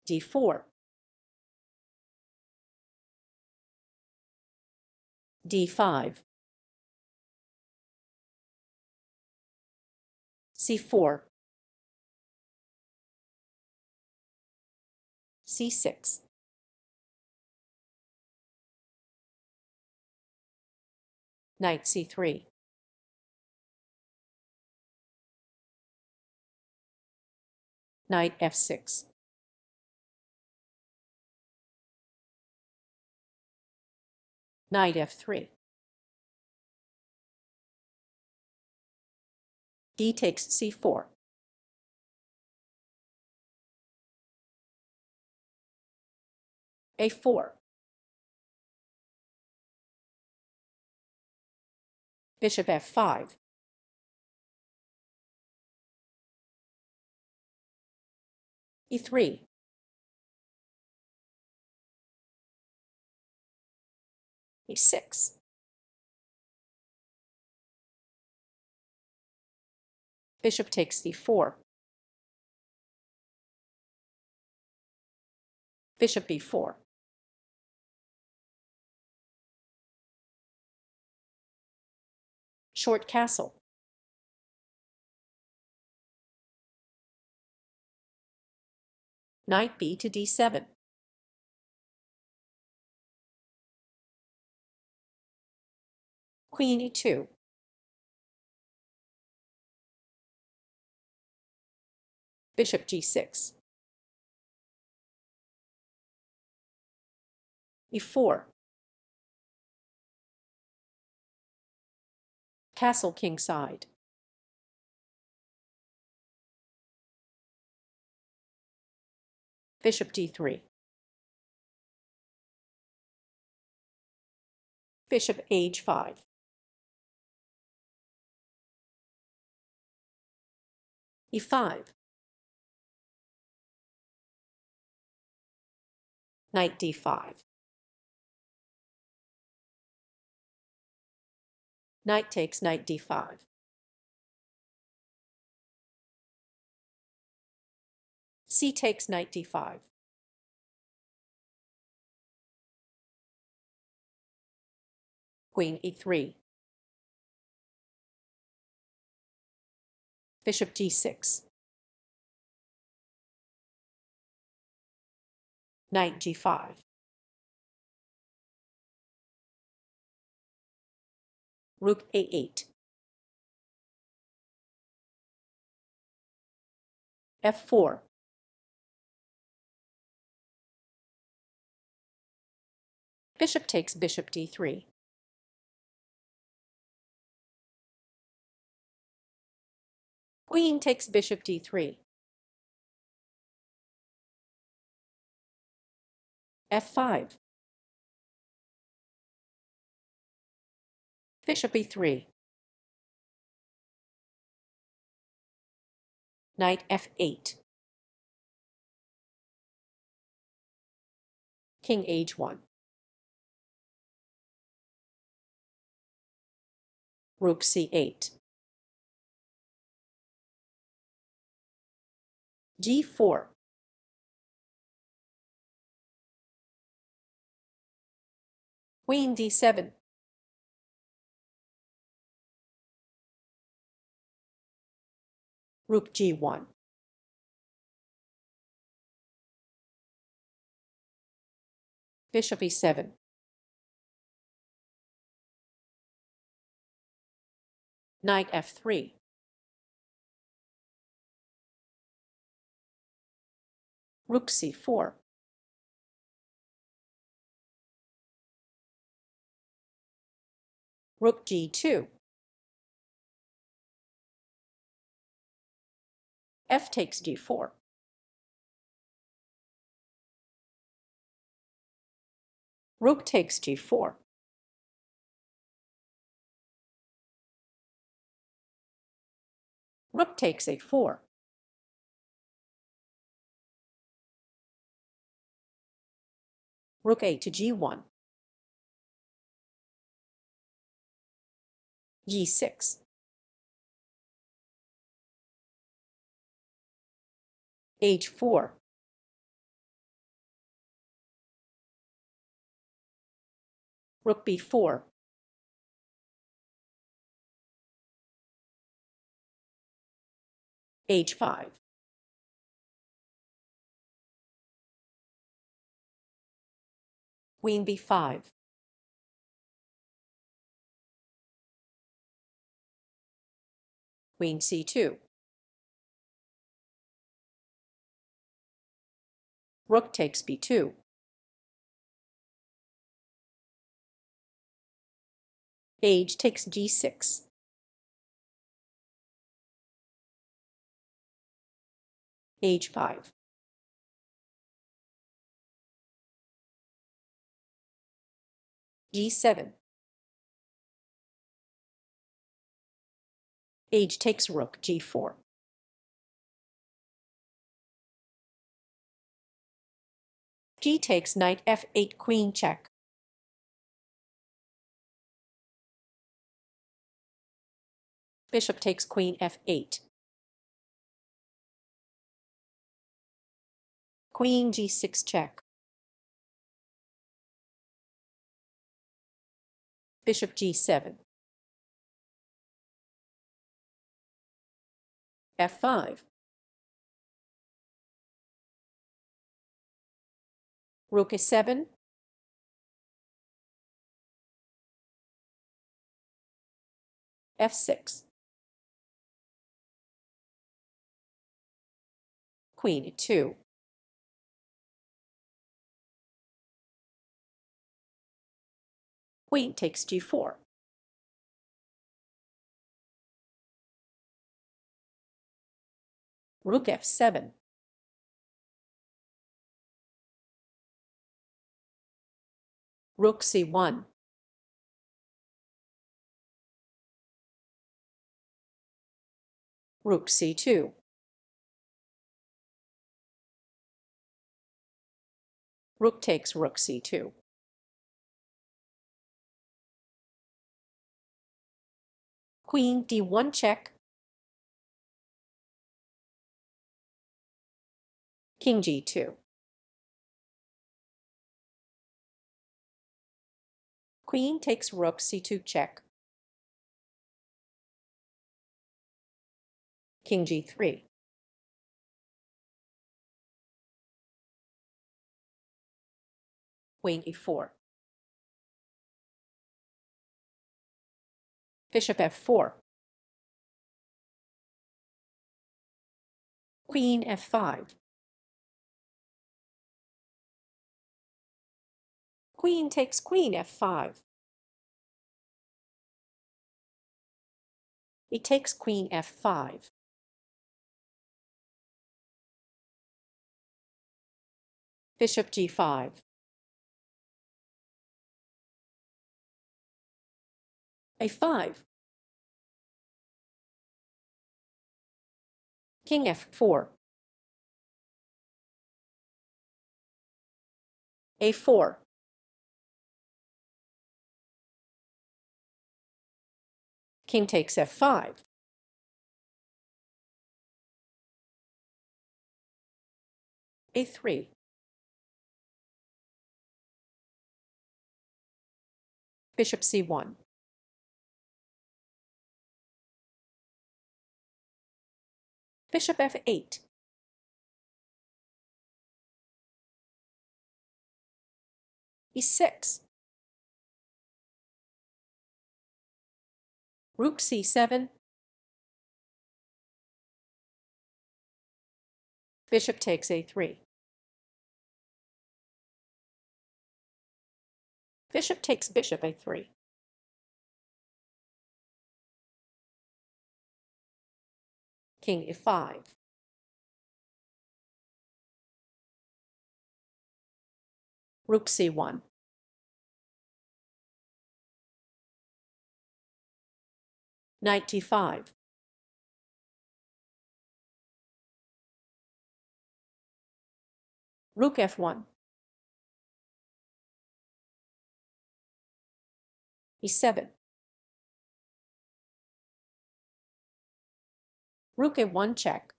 d4, d5, c4, c6, knight c3, knight f6, knight f3, d takes c4, a4, bishop f5, e3, e6, bishop takes d4, bishop b4, short castle, knight b to d7, queen e2, bishop g6, e4, castle kingside, bishop d3, bishop h5, e5, knight d5, knight takes knight d5, c takes knight d5, queen e3, bishop g6, knight g5, rook a8, f4, bishop takes bishop d3, queen takes bishop d3, f5, bishop e3, knight f8, king h1, rook c8, g4, queen d7, rook g1, bishop e7, knight f3, rook c4, rook g2, f takes g4, rook takes g4, rook takes a4, rook a to g1, g6, h4, Rook b4. h5. Queen b5. Queen c2. Rook takes b2. Page takes g6. h5. g7. Page takes rook g4. G takes knight f8, queen check. Bishop takes queen f8. Queen g6 check. Bishop g7. f5. Rook a7. f6. Queen e2. Queen takes g4. Rook f7. Rook c1. Rook c2. Rook takes rook c2. Queen d1 check. King g2. Queen takes rook c2 check. King g3. Queen e4. Bishop f4. Queen f5. Queen takes queen f5. He takes queen f5. Bishop g5. a5. King f4. a4. King takes f5. a3. Bishop c1. Bishop f8. e6. Rook c7. Bishop takes a3. Bishop takes bishop a3. King e5. Rook c1. Knight d5. Rook f1. e7. Rook a1 check.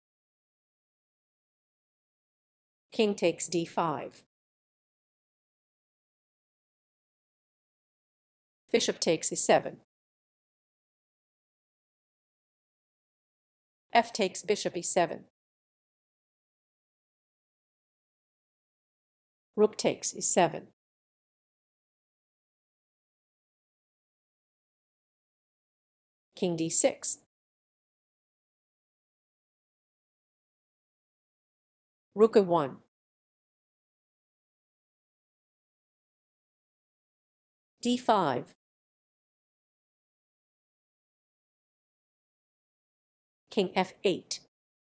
King takes d5. Bishop takes e7. F takes bishop e7. Rook takes e7. King d6. Rook a1. d5. King f8.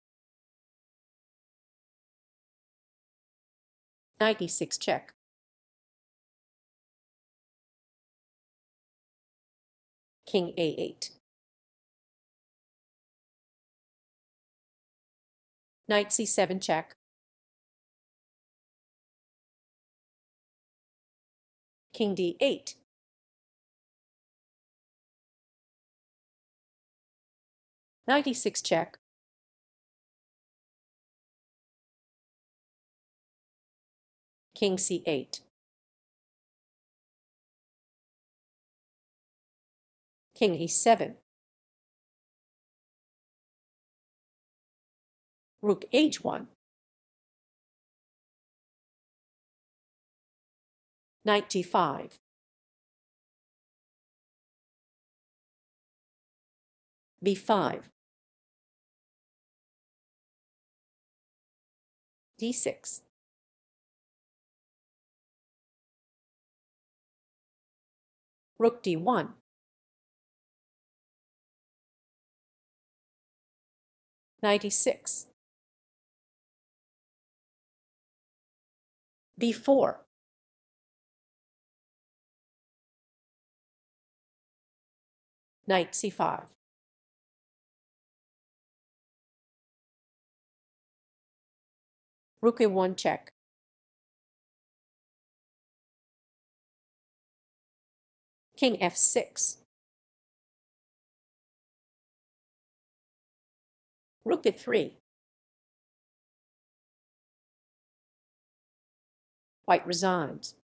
Knight e6 check. King a8. Knight c7 check. King d8. Knight e6 check. King c8. King e7. Rook h1. Knight d5. b5. d6. Rook d1. Knight e6. b4. Knight c5. Rook a1 check. King f6. Rook a3. White resigns.